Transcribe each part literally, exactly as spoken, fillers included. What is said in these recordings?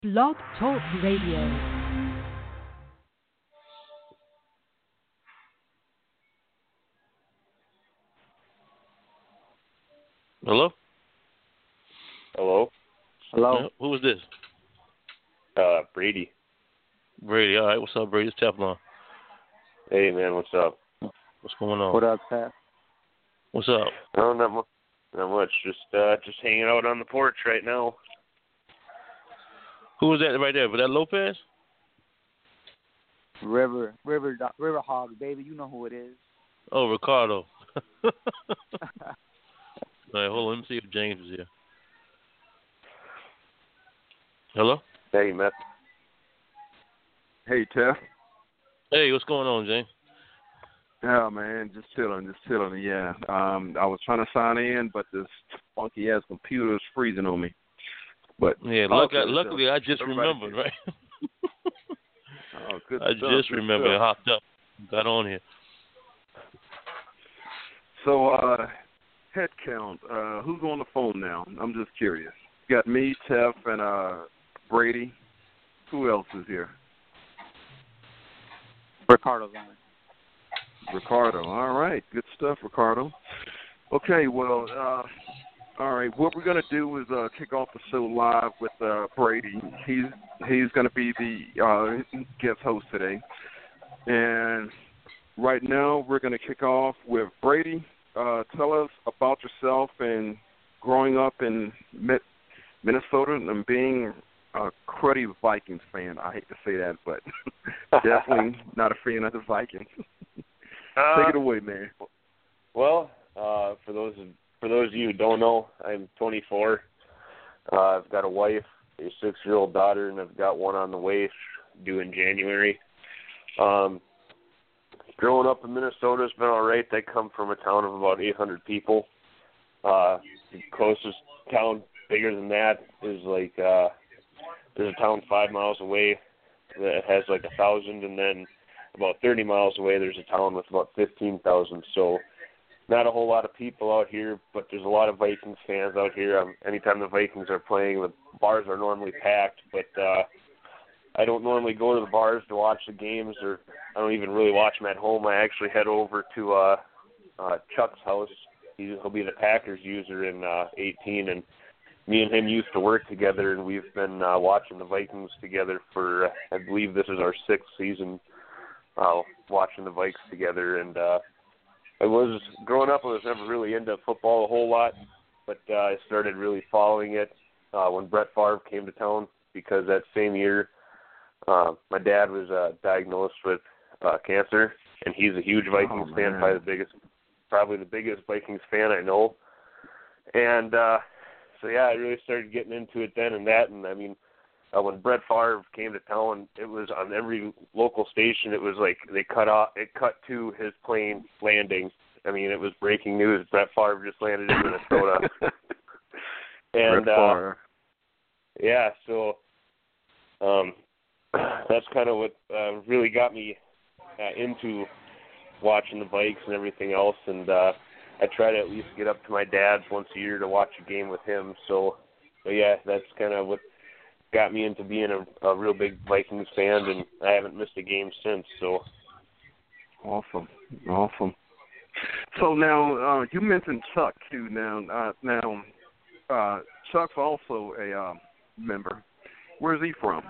Blog Talk Radio. Hello? Hello? Hello? Yeah, who is this? Uh, Brady. Brady. All right, what's up, Brady? It's Teflon. Hey, man, what's up? What's going on? What up, Pat? What's up? No, not much. Not much. Just, uh, just hanging out on the porch right now. Who was that right there? Was that Lopez? River, River, River Hog, baby. You know who it is. Oh, Ricardo. All right, hold on. Let me see if James is here. Hello? Hey, Matt. Hey, Tef. Hey, what's going on, James? Yeah, man, just chilling, just chilling. Yeah, um, I was trying to sign in, but this funky ass computer is freezing on me. But yeah, luck, okay, luckily so I just everybody remembered, good. right? Oh, good I stuff, just good remembered. I stuff. hopped up, got on here. So, uh, head count. Uh, who's on the phone now? I'm just curious. You got me, Tef, and uh, Brady. Who else is here? Ricardo's on it. Ricardo. All right, good stuff, Ricardo. Okay, well, uh, all right. What we're gonna do is uh, kick off the show live with uh, Brady. He's he's gonna be the uh, guest host today, and right now we're gonna kick off with Brady. Uh, tell us about yourself and growing up in Minnesota and being a cruddy Vikings fan. I hate to say that, but definitely not a fan of the Vikings. Uh, Take it away, man. Well, uh, for those for those of you who don't know, I'm twenty-four. Uh, I've got a wife, a six-year-old daughter, and I've got one on the way due in January. Um, growing up in Minnesota has been all right. I come from a town of about eight hundred people. Uh, the closest town bigger than that is like uh, there's a town five miles away that has like a thousand, and then about thirty miles away there's a town with about fifteen thousand. So not a whole lot of people out here, but there's a lot of Vikings fans out here. Um, anytime the Vikings are playing, the bars are normally packed, but uh, I don't normally go to the bars to watch the games, or I don't even really watch them at home. I actually head over to uh, uh, Chuck's house. He, he'll be the Packers user in uh, eighteen, and me and him used to work together, and we've been uh, watching the Vikings together for, uh, I believe this is our sixth season, uh, watching the Vikes together. And uh, I was, growing up, I was never really into football a whole lot, but uh, I started really following it uh, when Brett Favre came to town, because that same year, uh, my dad was uh, diagnosed with uh, cancer, and he's a huge Vikings Oh, fan, man. probably the biggest, probably the biggest Vikings fan I know. And uh, so yeah, I really started getting into it then and that. And I mean, uh, when Brett Favre came to town, it was on every local station. It was like they cut off, it cut to his plane landing. I mean, it was breaking news. Brett Favre just landed in Minnesota. And Brett uh, Favre. yeah, so um, that's kind of what uh, really got me uh, into watching the Vikes and everything else. And uh, I try to at least get up to my dad's once a year to watch a game with him. So, but yeah, that's kind of what got me into being a, a real big Vikings fan, and I haven't missed a game since. So Awesome, awesome. So now uh, you mentioned Chuck too. Now, uh, now uh, Chuck's also a uh, member. Where's he from?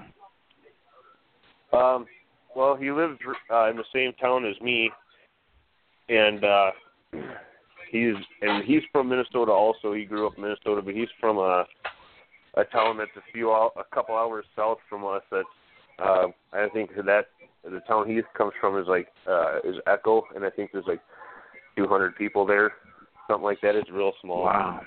Um, well, he lives uh, in the same town as me, and uh, he's and he's from Minnesota also. He grew up in Minnesota, but he's from a a town that's a few hou- a couple hours south from us. That's uh, I think that the town he comes from is like uh, is Echo, and I think there's like two hundred people there, something like that. It's real small. Wow.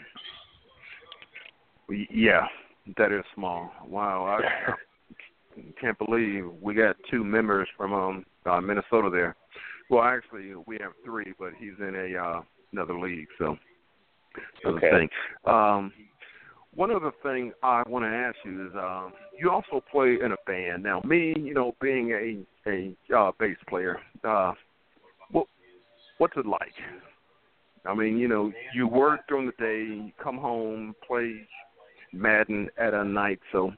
Y- Yeah, that is small. Wow, I can't believe we got two members from um, uh, Minnesota there. Well, actually, we have three, but he's in a uh, another league, so another Okay. thing. Um, one other thing I want to ask you is, um, you also play in a band. Now, me, you know, being a a uh, bass player, uh, what what's it like? I mean, you know, you work during the day, you come home, play Madden at a night. So,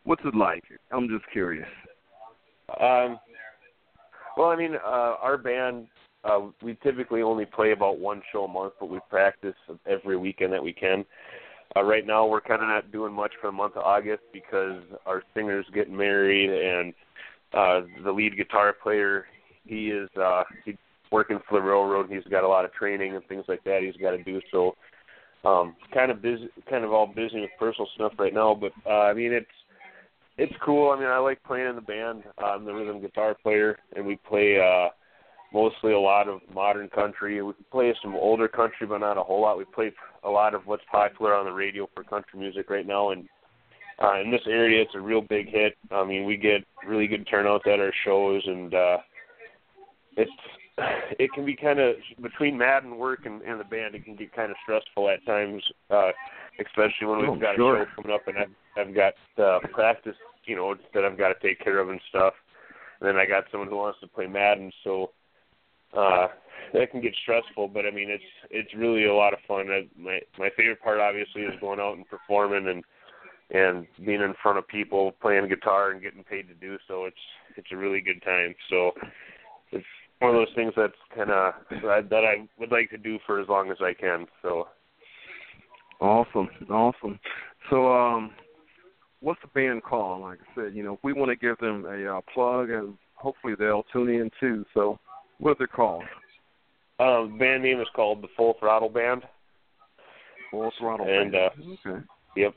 What's it like? I'm just curious. Um, well, I mean, uh, our band, uh, we typically only play about one show a month, but we practice every weekend that we can. Uh, right now, we're kind of not doing much for the month of August because our singer's getting married, and uh, the lead guitar player, he is uh, he's working for the railroad. He's got a lot of training and things like that he's got to do. So, um, kind of busy, kind of all busy with personal stuff right now. But uh, I mean, it's it's cool. I mean, I like playing in the band. I'm the rhythm guitar player, and we play uh, mostly a lot of modern country. We play some older country, but not a whole lot. We play a lot of what's popular on the radio for country music right now, and uh, in this area, it's a real big hit. I mean, we get really good turnouts at our shows, and uh, it's it can be kind of, between Madden work and, and the band, it can get kind of stressful at times, uh, especially when we've oh, got sure. a show coming up and I've, I've got uh, practice, you know, that I've got to take care of and stuff. And then I got someone who wants to play Madden, so uh, that can get stressful. But I mean, it's it's really a lot of fun. I, my my favorite part, obviously, is going out and performing and and being in front of people, playing guitar and getting paid to do so. It's it's a really good time. So it's one of those things that's kind of that I would like to do for as long as I can. So awesome, awesome. So, um, what's the band called? Like I said, you know, we want to give them a uh, plug, and hopefully they'll tune in too. So, what are they called? Um, the band name is called the Full Throttle Band. Full Throttle and, Band. Uh, okay. Yep.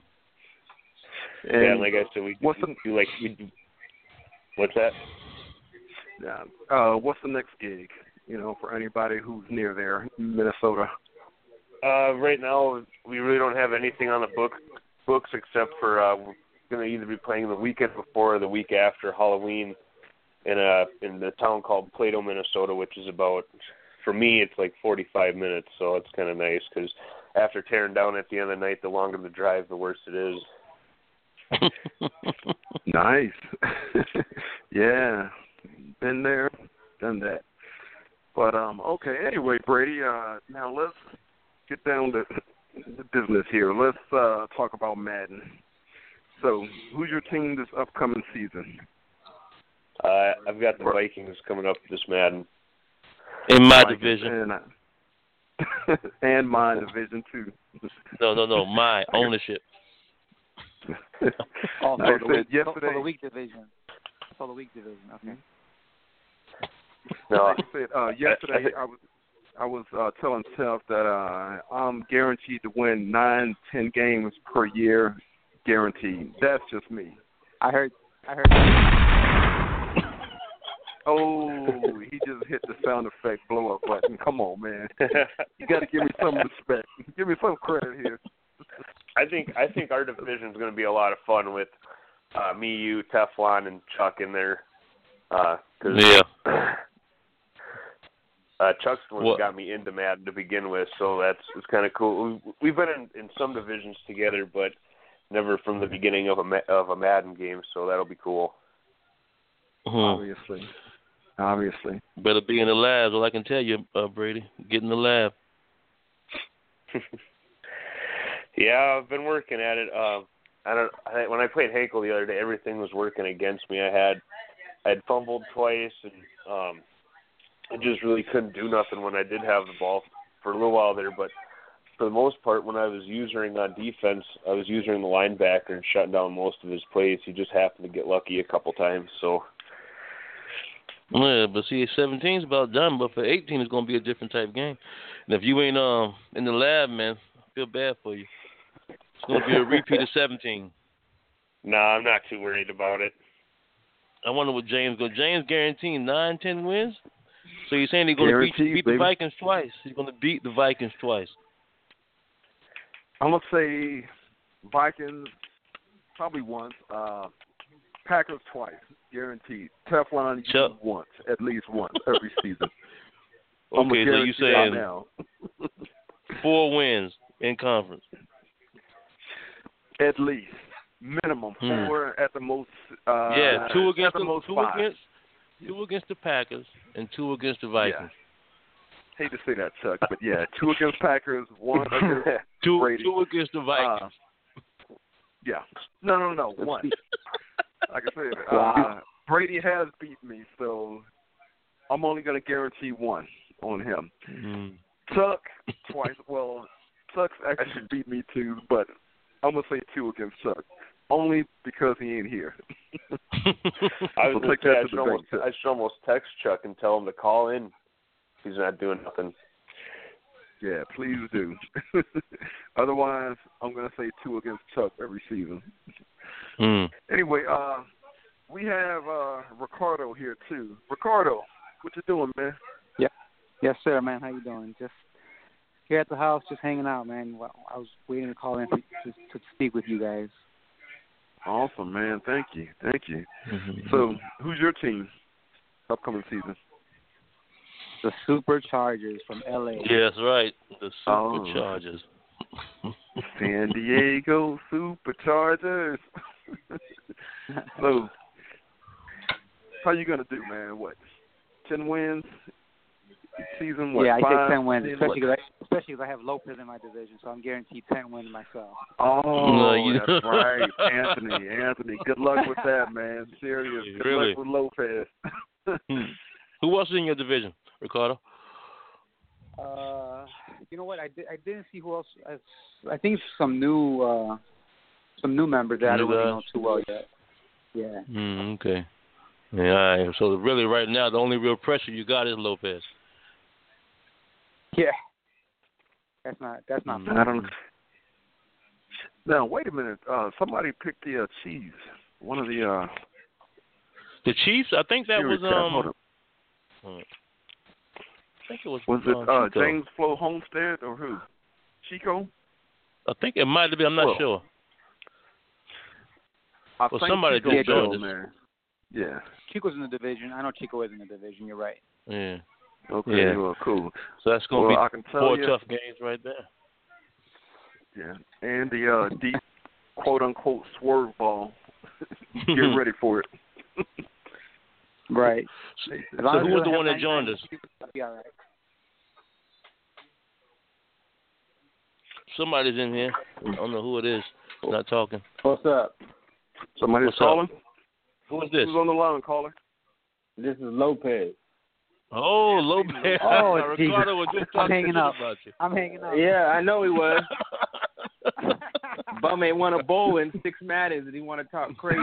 And yeah, and like I said, we what's do, the, do like we do, what's that? Yeah. Uh, what's the next gig? You know, for anybody who's near there, Minnesota. Uh, right now, we really don't have anything on the book books except for uh, we're going to either be playing the weekend before or the week after Halloween in a in the town called Plato, Minnesota, which is about, for me, it's like forty-five minutes, so it's kind of nice because after tearing down at the end of the night, the longer the drive, the worse it is. Nice. Yeah. Been there, done that. But, um, okay, anyway, Brady, uh, now let's get down to the business here. Let's uh, talk about Madden. So, who's your team this upcoming season? Uh, I've got the Vikings coming up this Madden. In my Vikings division. And, uh, and my division, too. No, no, no, my ownership. Oh, Like I for the said weak, yesterday, for the weak division. For the weak division, okay. No, like I said, uh, yesterday I was I was uh, telling Steph that uh, I'm guaranteed to win nine, ten games per year, guaranteed. That's just me. I heard, I heard. Oh, he just hit the sound effect blow up button. Come on, man. You got to give me some respect. Give me some credit here. I think I think our division is going to be a lot of fun with uh, me, you, Teflon, and Chuck in there. Uh, cause, Yeah. Uh, Chuck's the one What? who got me into Madden to begin with, so that's it's kind of cool. We, we've been in, in some divisions together, but never from the beginning of a of a Madden game, so that'll be cool. Hmm. Obviously, obviously. Better be in the labs. All I can tell you, uh, Brady, get in the lab. Yeah, I've been working at it. Uh, I don't. I, when I played Hankel the other day, everything was working against me. I had I had fumbled twice, and um, I just really couldn't do nothing when I did have the ball for a little while there. But for the most part, when I was using on defense, I was using the linebacker and shutting down most of his plays. He just happened to get lucky a couple times. So. Yeah, but see, seventeen's about done, but for eighteen, it's going to be a different type of game. And if you ain't um in the lab, man, I feel bad for you. It's going to be a repeat of seventeen. No, nah, I'm not too worried about it. I wonder what James go. James guaranteeing nine, ten wins. So you're saying he's going to beat, Guaranteed, beat the baby. Vikings twice? He's going to beat the Vikings twice. I'm gonna say Vikings probably once. Uh, Packers twice, guaranteed. Teflon you Chuck. once, at least once every season. I'm Okay, gonna so you guarantee that saying now. four wins in conference. At least minimum Hmm. four at the most. Uh, Yeah, two at against the the, most two five. against two against the Packers and two against the Vikings. Hate to say that, Chuck, but yeah, two against Packers, one against Two Brady. two against the Vikings. Uh, yeah, no, no, no, one. like I said, uh, Brady has beat me, so I'm only going to guarantee one on him. Mm. Tuck twice. Well, Tuck's actually beat me too, but I'm going to say two against Tuck. Only because he ain't here. I was So going take to say, that I to should, the almost, bank. I should almost text Chuck and tell him to call in. He's not doing nothing. Yeah, please do. Otherwise, I'm going to say two against Tuck every season. Mm. Anyway, uh, we have uh, Ricardo here, too. Ricardo, what you doing, man? Yeah. Yes, sir, man. How you doing? Just here at the house, just hanging out, man. Well, I was waiting to call in to, to, to speak with you guys. Awesome, man. Thank you. Thank you. Mm-hmm. So, who's your team upcoming season? The Superchargers from L A. Yeah, that's right. The Oh. Superchargers. San Diego Superchargers. So, how you gonna do, man? What, ten wins season? What? yeah, I five, take ten wins, ten, especially what? because I, especially 'cause I have Lopez in my division, so I'm guaranteed ten wins myself. Oh, No, you- that's right, Anthony. Anthony, good luck with that, man. Serious. Good Really? luck with Lopez. Hmm. Who else is in your division, Ricardo? Uh, you know what? I did. I didn't see who else. I, I think some new, uh, some new members that I don't New really guys? know too well yet. Yeah. Mm, okay. Yeah, all right. So really, right now, the only real pressure you got is Lopez. Yeah. That's not. That's not. Mm. fun. I don't. Now wait a minute. Uh, somebody picked the uh, Chiefs. One of the. Uh, The Chiefs. I think that was Fury Cat. Hold um. up. hmm. I think it was. Was it uh, uh, Chico. James Flo Homestead or who? Chico? I think it might have been. I'm not Well, sure. I Well, think somebody Chico did join Bell, us. man. Yeah. Chico's in the division. I know Chico is in the division. You're right. Yeah. Okay. Yeah. Well, cool. So that's gonna Well, be I can tell four you. tough games right there. Yeah. And the uh, deep, quote unquote, swerve ball. Get ready for it. Right. So, As so long as who we was don't the have one that ninety-nine joined us? That'll be all right. Somebody's in here. I don't know who it is. Not talking. What's up? Somebody's What's up? calling. Who is this? Who's on the line, caller? This is Lopez. Oh, Lopez. Oh, Ricardo was just I'm talking hanging shit up. about you. I'm hanging up. Yeah, I know he was. Bum ain't won a bowl in six Madden's and he want to talk crazy.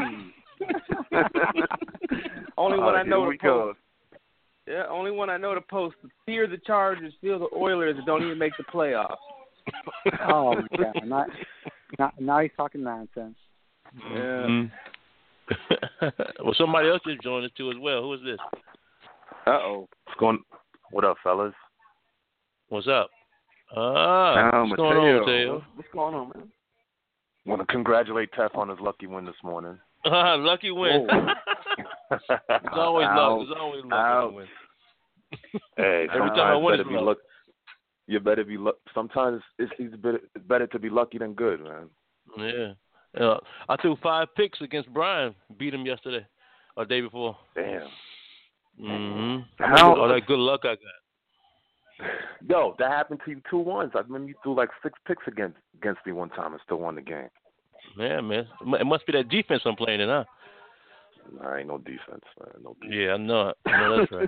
Only one Uh, I know here we to go. post. Yeah, only one I know to post. Fear the Chargers, fear the Oilers, and don't even make the playoffs. Oh my God! Not, not, now he's talking nonsense. Yeah. Mhm. Well, somebody else just joined us too as well. Who is this? Uh oh. What's going? What up, fellas? What's up? Ah, Oh, what's going on, Mateo. Mateo? What's, what's going on, man? Want to congratulate Tef on his lucky win this morning. Lucky win. It's always luck. Ouch. It's always luck Ouch. when you win. Hey, Every sometimes time I win, better it's be luck. luck. You better be luck. Sometimes it's, it's better, it's better to be lucky than good, man. Yeah. Uh, I threw five picks against Brian. Beat him yesterday or day before. Damn. Mm-hmm. How- All that good luck I got. Yo, that happened to you two ones. I remember you threw like six picks against against me one time and still won the game. Yeah, man. It must be that defense I'm playing in, huh? Nah, ain't no defense, man. No defense. Yeah, I know it. I know that's right.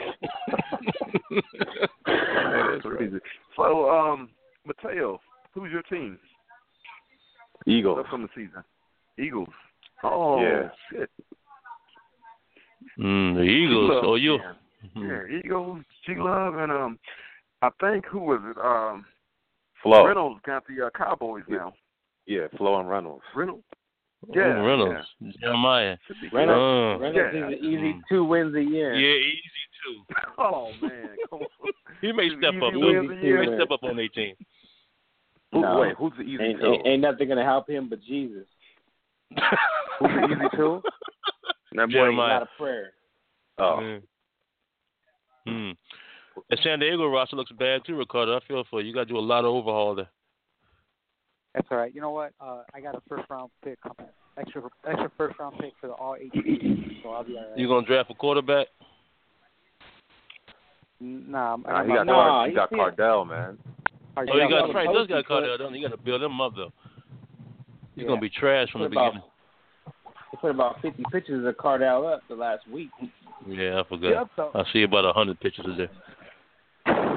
That's crazy. So, um, Mateo, who's your team? Eagles. That's from the season. Eagles. Oh, Yeah. shit. Mm, the Eagles. G-Love, Oh, you. Yeah, yeah, Eagles, G-Love, and um, I think, who was it? Um, Flo. Reynolds got the uh, Cowboys now. Yeah, Flo and Reynolds. Reynolds? Oh, Yeah, Reynolds. Jeremiah. Should be Reynolds, Oh. Reynolds Yeah. is an easy two wins a year. Yeah, easy too. good. Oh, man. Come on. He may Two step easy up. wins He a year. may step up on eighteen. Who, No. Wait, who's the easy Ain't, two? ain't, ain't nothing gonna help him but Jesus. Who's the easy two? That boy Jeremiah. got a prayer. Oh, Mm. Hmm. The San Diego roster looks bad too, Ricardo. I feel for you. You got to do a lot of overhaul there. That's all right. You know what? Uh, I got a first round pick, extra extra first round pick for the all eighteen, so I'll be all right. You gonna draft a quarterback? Nah, I'm, nah, I'm he got, No, Card- he he's got still- Cardell, man. Oh, you got got right. a Does got posting Cardell, don't you? You got to build him up though. He's Yeah. gonna be trash from What the about- beginning. they put about fifty pictures of Cardell up the last week. Yeah, I forgot. I see about a hundred pictures of there.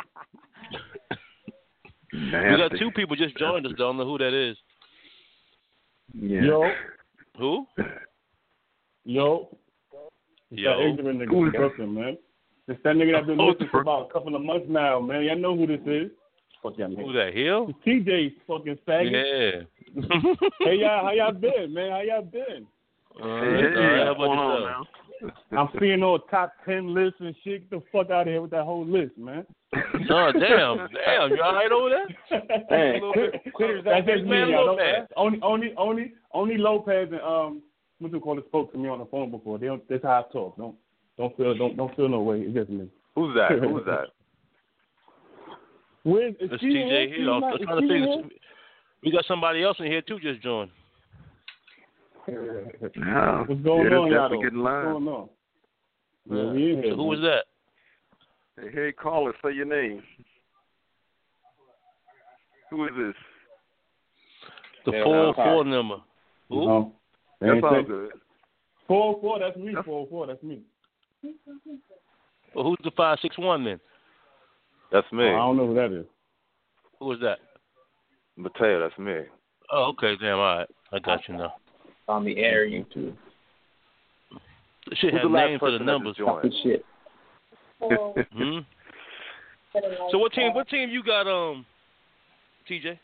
We got two people just joined us. Don't know who that is. Yeah. Yo. Who? Yo. It's Yo. that ignorant nigga from Brooklyn, man. It's that nigga that's been Oh, listening for about a couple of months now, man. Y'all know who this is. Fuck y'all nigga. Who's that, Hill? It's T J fucking faggot. Yeah. Hey, y'all, how y'all been, man? How y'all been? Uh, hey, how about yourself? I'm seeing all top ten lists and shit. Get the fuck out of here with that whole list, man. Oh, damn. Damn. You all right over there? Hey, Quitters, that's that just me, man y'all. Lopez. Only, only, only, only Lopez and um, what's it called? Spoke to me on the phone before. They don't. That's how I talk. Don't, don't feel, don't, don't feel no way. It's just me. Who's that? Who's that? Where's is It's she T J here? here. I'm Is trying to she think. here? We got somebody else in here, too, just joined. Yeah. What's going yeah, on, y'all? definitely getting What's live. going on? Yeah. Yeah, we in here, So who man. was that? Hey, hey, caller, say your name. Who is this? The Yeah, four oh okay. four number. Who? No. They That ain't sounds say- good. four oh four, that's me. four oh four, that's me. Well, who's the five six one then? That's Oh, me. I don't know who that is. Who was that? Mateo, that's me. Oh, okay. Damn, all right. I got you now. On the air, you too. This shit Who's has the last names for the person that numbers. just joined? Good shit. Hmm? So what team? What team you got? Um, T J.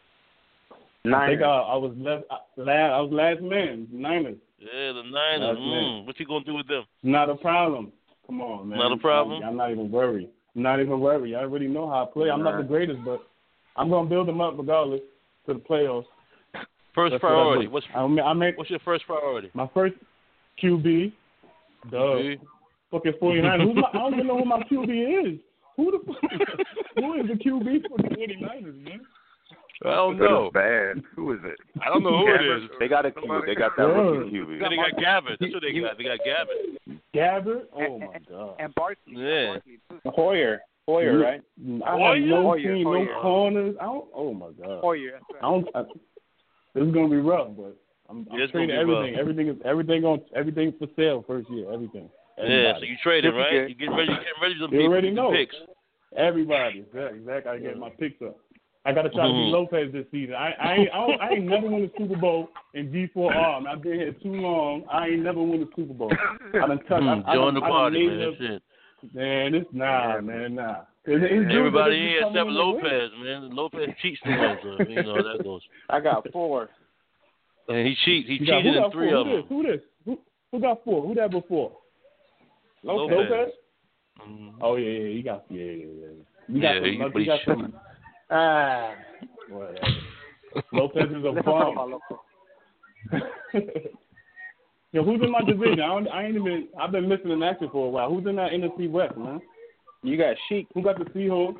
I think I, I was last, last. I was last man. Niners. Yeah, the Niners. Last man. Mm. What you gonna do with them? Not a problem. Come on, man. Not a problem? I'm, I'm not even worried. I'm not even worried. I already know how I play. I'm not the greatest, but I'm gonna build them up regardless to the playoffs. First That's priority. What What's I, I make What's your first priority? my first Q B. Duh. Okay. Fucking forty-nine. Who my, I don't even know who my Q B is. Who the fuck? Who is the Q B for the forty-niners, man? I don't That know. is bad. Who is it? I don't know who it is. They got a Q. They got that Yeah. rookie Q B. Then they got Gabbard. That's what they got. They got Gabbard. Gabbard? Oh my god. And Barkley. Yeah. Hoyer. Hoyer, right? I have Hoyer? no Hoyer, team, Hoyer. no corners. I don't. Oh my god. Hoyer. That's I don't. I, this is gonna be rough, but I'm, I'm Yeah, it's gonna trading be everything. rough. Everything is everything on everything for sale first year. Everything. Yeah, Everybody. so you traded, If you right? get- You getting ready, you getting ready to You beat already the know. picks. Everybody. Exactly. Exactly. I get my picks up. I gotta try Mhm. to beat Lopez this season. I I ain't, I, don't, I ain't never won a Super Bowl in D four R. Man, I've been here too long. I ain't never won a Super Bowl. I done touched. Hmm, I, I join done, the I done party, made man. up- Shit. Man, it's nah, man, nah. It's, it's dudes Everybody that in just here coming except in to win. Lopez, man. Lopez cheats too much, so you know how that goes. I got four. And he cheats. He You got, cheated who in got three four? of Who them. this? Who this? Who, who got four? Who that before? Lopez. Lopez? Mhm. Oh yeah, yeah, he got yeah, yeah, yeah. You Yeah, got he- some, but you he got should- some. Ah, whatever. Lopez is a Let's not talk bomb. about Lopez. Yo, who's in my division? I, don't, I ain't even. I've been missing in action for a while. Who's in that N F C West, man? You got Sheik. Who got the Seahawks?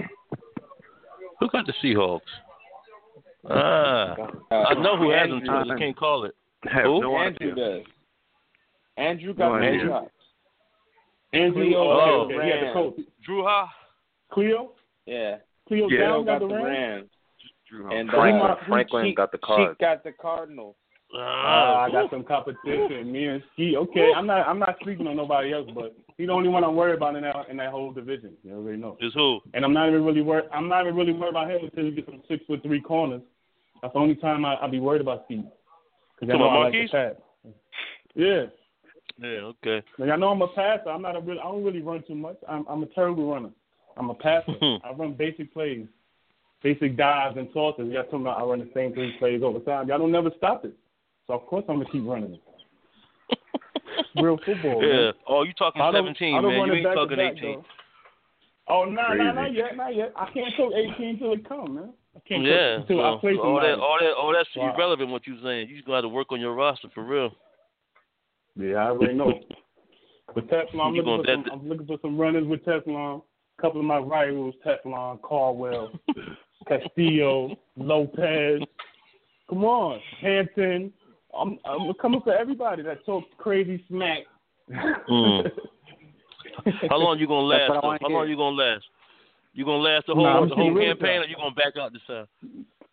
Who got the Seahawks? Ah, I know who has them too. I Andrew, just can't call it. I have Who? no Andrew idea. does. Andrew got No the idea. Seahawks. Andrew. Cleo Oh, got okay, the okay. He got the Rams. coach. Drew Ha. Cleo. Yeah. Cleo Yeah. Down Got got the the Rams. Rams. Drew And Franklin. uh, Franklin Sheik, got the Cards. Sheik got the Cardinals. Ah, I Ah, got some competition. Me and Ski. Okay, I'm not. I'm not sleeping on nobody else, but he's the only one I'm worried about in that in that whole division. You already know. is who? And I'm not even really worried. I'm not even really worried about him until he gets some six foot three corners. That's the only time I I be worried about Steve. Because I Come know on, I like monkeys? to pass. Yeah. Yeah, okay. Like, I know I'm a passer. I'm not a real. I don't really run too much. I'm I'm a terrible runner. I'm a passer. I run basic plays, basic dives and tosses. Y'all talking about I run the same three plays all the time. Y'all don't never stop it. So of course I'm gonna keep running it. Real football. Yeah. Man. Oh, you talking I don't- seventeen, I don't man. run You it ain't back to talking back, eighteen. though. Oh no, no, Crazy. not yet, not yet. I can't talk eighteen till it come, man. I can't Yeah. talk until So, I play so all somebody. that, all that, all that's Wow. irrelevant. What you saying? You just gonna have to work on your roster for real. Yeah, I already know. With Teflon, I'm You looking, gonna- for some, that- I'm looking for some runners with Teflon. A couple of my rivals, Teflon, Caldwell, Castillo, Lopez. Come on, Hampton. I'm, I'm coming for everybody that talks crazy smack. Mm. How long you gonna That's last? what I Though? wanna How hear. long you gonna last? You gonna last the whole Nah, I'm the whole seeing real campaign, stuff. or you gonna back out this time?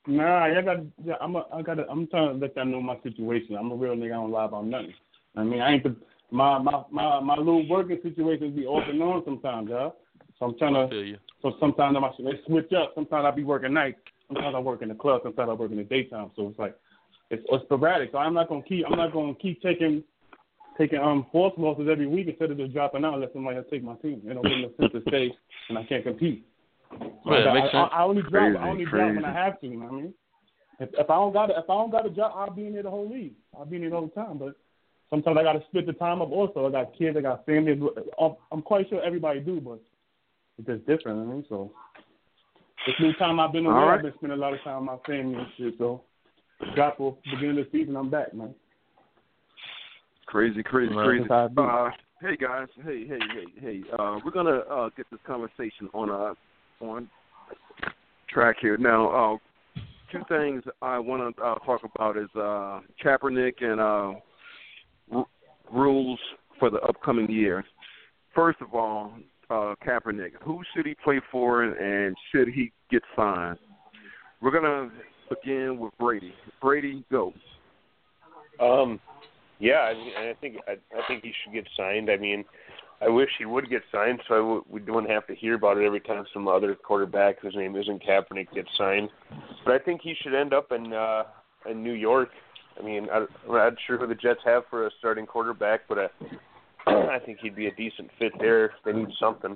Nah, I got. Yeah, I'm. A, I got. I'm trying to let y'all know my situation. I'm a real nigga. I don't lie about nothing. I mean, I ain't the, my my my my little working situations be off and on sometimes, y'all. So I'm trying I to. feel you. So sometimes I they switch up. Sometimes I be working nights. Sometimes I work in the club. Sometimes I work in the daytime. So it's like it's, it's sporadic. So I'm not gonna keep. I'm not gonna keep taking taking um force losses every week instead of just dropping out unless somebody has to take my team. It don't make no sense to stay and I can't compete. Right, I, makes I, sense. I only drop. Crazy, I only crazy. drop when I have to. You know what I mean? If, if I don't got a, if I don't got a job, I'll be in there the whole league. I'll be in there all the time. But sometimes I got to split the time up. Also, I got kids. I got family. I'm, I'm quite sure everybody do, but it's just different. I mean, so this new time I've been away, All right. I've been spending a lot of time with my family and shit. So drop for beginning of the season, I'm back, man. Crazy, crazy, Right. crazy. That's how I do. Uh, hey guys, hey, hey, hey, hey. Uh, we're gonna uh, get this conversation on uh, on track here now. Uh, two things I want to uh, talk about is uh, Kaepernick and uh, r- rules for the upcoming year. First of all, uh, Kaepernick. Who should he play for, and should he get signed? We're gonna begin with Brady. Brady, go. Um, yeah, I, mean, I think I, I think he should get signed. I mean, I wish he would get signed, so I w- we don't have to hear about it every time some other quarterback whose name isn't Kaepernick gets signed. But I think he should end up in uh, in New York. I mean, I, I'm not sure who the Jets have for a starting quarterback, but I, I think he'd be a decent fit there. They need something.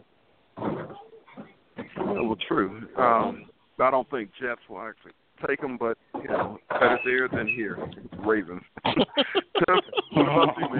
Well, true. Um, I don't think Jets will actually take him, but you know, better there than here. Ravens. Tough. What about you,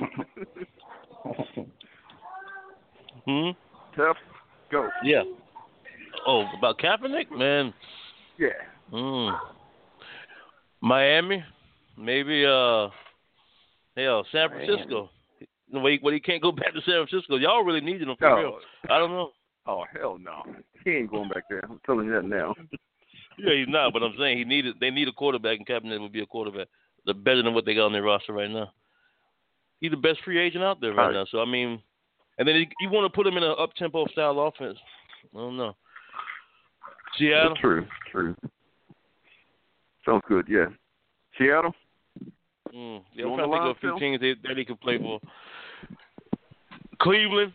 man? Hmm. Tough. Go. Yeah. Oh, about Kaepernick, man. Yeah. Hmm. Miami, maybe. Uh, hell, San Francisco. No, he, well, he can't go back to San Francisco. Y'all really needed him for No. real. I don't know. Oh hell no. He ain't going back there. I'm telling you that now. Yeah, he's not. But I'm saying he needed. They need a quarterback, and Kaepernick would be a quarterback. They're better than what they got on their roster right now. He's the best free agent out there right, Right. now. So I mean, and then he, you want to put him in an up tempo style offense. I don't know. Seattle. True. True. Sounds good. Yeah. Seattle. Mm, yeah, You I'm on trying the to think line, of a few Phil? teams that, that he could play for. Cleveland.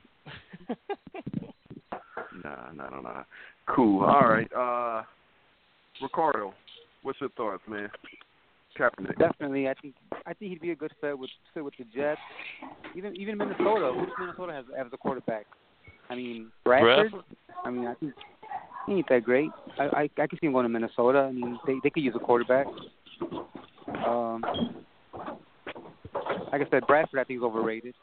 Nah, nah, nah, nah. Cool. All right. Uh, Ricardo, what's your thoughts, man? Kaepernick. Definitely, I think I think he'd be a good fit with fit with the Jets. Even even Minnesota. Who does Minnesota has as a quarterback? I mean, Bradford. Bradford? I mean, I think he ain't that great. I I, I can see him going to Minnesota. I mean, they they could use a quarterback. Um, like I said, Bradford I think is overrated.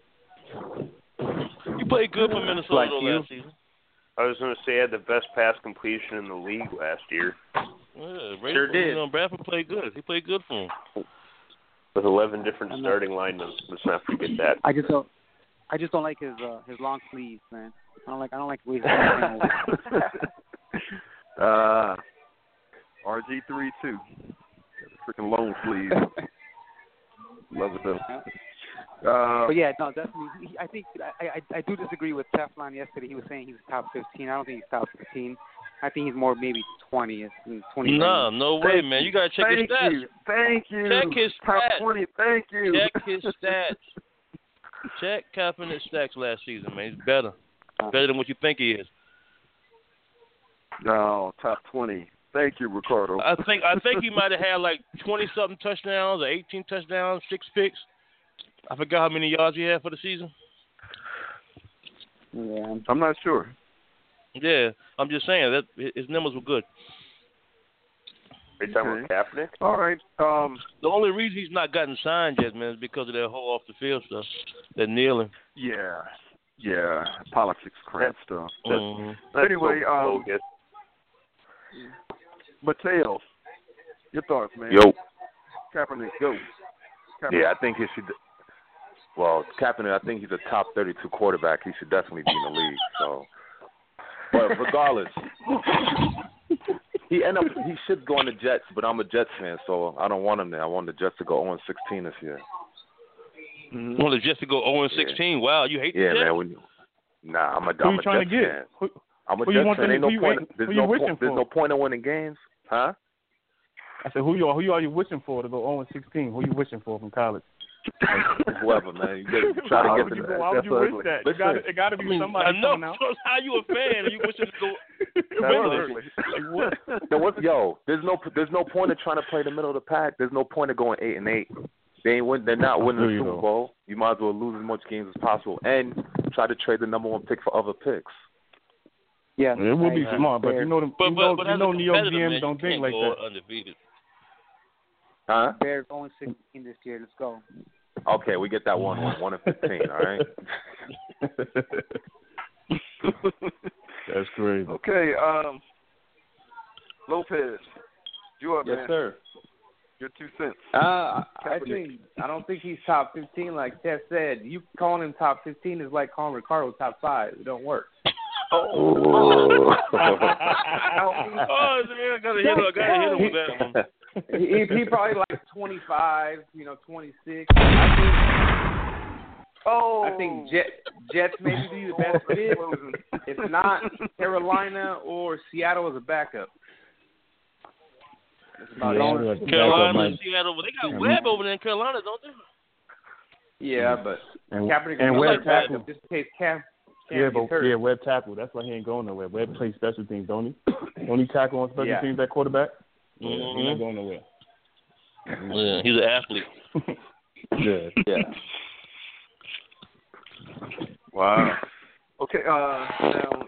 You played good for Minnesota Like though you. last season. I was going to say he had the best pass completion in the league last year Yeah, Ray, Sure did. You know, Bradford played good. He played good for him. with eleven different I'm not- starting linemen. Let's not forget that. I just don't. I just don't like his uh, his long sleeves, man. I don't like I don't like the way he's playing over. uh, R G three too. Freaking long sleeve. Love it though. Uh, But yeah, no, definitely. He, I think I, I I do disagree with Teflon yesterday. He was saying he was top fifteen. I don't think he's top fifteen. I think he's more maybe twentieth, twenty. No, no way, Thank man. you. You gotta check Thank his stats. you. Thank you. Check his Top stats. twenty. Thank you. Check his stats. Check Kaepernick's stats last season, man. He's better. Better than what you think he is. No, top twenty. Thank you, Ricardo. I think I think he might have had like twenty something touchdowns or eighteen touchdowns, six picks. I forgot how many yards he had for the season. Yeah. I'm not sure. Yeah, I'm just saying that his numbers were good. Are you talking about Kaepernick? All right. Um, The only reason he's not gotten signed yet, man, is because of that whole off the field stuff, that kneeling. yeah. Yeah. Politics crap stuff. Mhm. That's Anyway, so um, bogus. Mateo, your thoughts, man. Yo. Kaepernick, go. Kaepernick. Yeah, I think he should. Well, Kaepernick, I think he's a top thirty-two quarterback. He should definitely be in the league. So, but regardless, he end up he should go on the Jets. But I'm a Jets fan, so I don't want him there. I want the Jets to go oh and sixteen this year. Mm-hmm. Well, just to go oh and sixteen. Yeah. Wow, you hate Yeah, the Jets? man. When you, nah, I'm a, Who I'm you a trying Jets to get? fan. Who, I'm a who you Jets want fan. them- Ain't no who you point. waiting- There's who you no wishing point. There's for? no point in winning games Huh? I said, who you are? Who you are you wishing for to go zero and sixteen? Who you wishing for from college? Whoever, man. You gotta try Why to would get you, the. why would you wish that? It got it got to be I mean, somebody I know. coming out. So how you a fan and you wishing to go? That's like, what? No, what, yo, there's no there's no point in trying to play the middle of the pack. There's no point in going eight and eight. They ain't win. They're not winning the Super Bowl. You might as well lose as much games as possible and try to trade the number one pick for other picks. Yeah, it would be I, smart, but you know, the, But, you know, but, but you as know a New York competitor, G Ms man, don't you think can't like go that. undefeated. Huh? Bears going sixteen this year. Let's go. Okay, we get that one one one and fifteen. All right. That's crazy. Okay, um, Lopez, you up, Yes, man? sir. Your two cents. Uh, I I think I don't think he's top fifteen. Like Tess said, you calling him top fifteen is like calling Ricardo top five. It don't work. Oh. Oh, man, I gotta hit him. I gotta hit him with that one. he, he probably like twenty-five, you know, twenty-six. I think. Oh. I think Jet, Jets maybe be the best fit. If not, Carolina or Seattle as a backup. That's about Yeah, it. Carolina and Seattle. Well, they got Webb over there in Carolina, don't they? Yeah, but And, Kaepernick and is Webb like tackle. backup just in case Cam. Cam Yeah, gets but hurt. yeah, Webb tackle. That's why he ain't going nowhere. Webb plays special teams, don't he? Don't he tackle on special Yeah. teams at quarterback? Yeah, Mm-hmm. he's not going nowhere. Yeah, he's an athlete. Yeah. Yeah. Wow. Okay. Uh, now